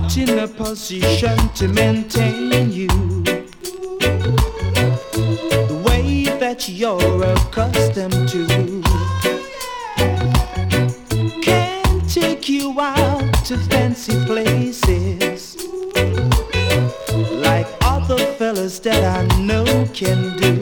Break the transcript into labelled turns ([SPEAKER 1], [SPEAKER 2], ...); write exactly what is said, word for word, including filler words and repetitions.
[SPEAKER 1] in a position to maintain you the way that you're accustomed to. Can't take you out to fancy places like other fellas that I know can do.